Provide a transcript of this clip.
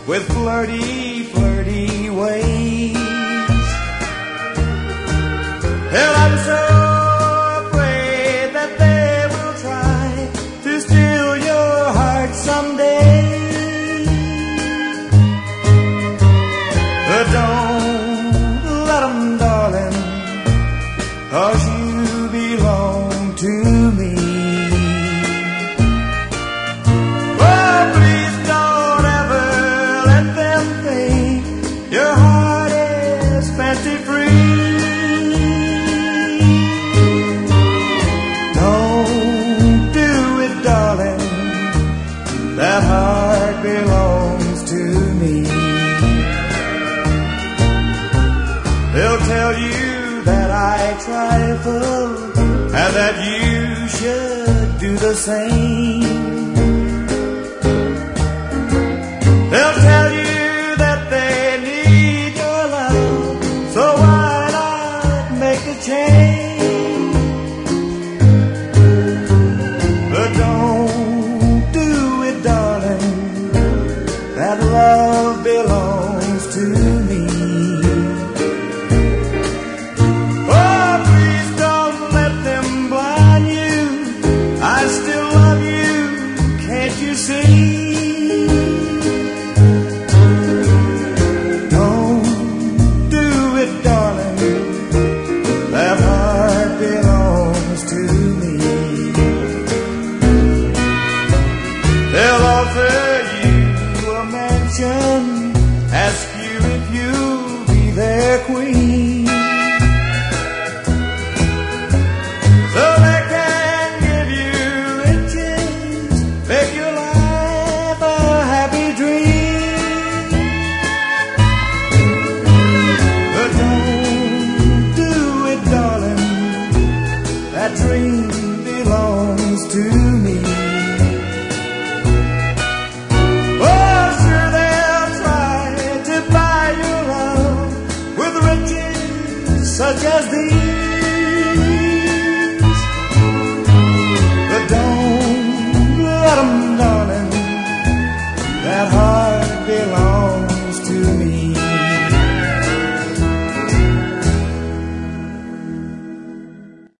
with flirty, flirty ways. Hell, I'm so afraid that they will try to steal your heart someday. But don't let them, darling, 'cause you belong to me. Oh, please don't ever let them think your heart is fancy free. Don't do it, darling, that heart belongs to me. They'll tell you that I trifle and that you should do the same. They'll tell you that they need your love, so why not make a change? But don't do it, darling, that love belongs to me. As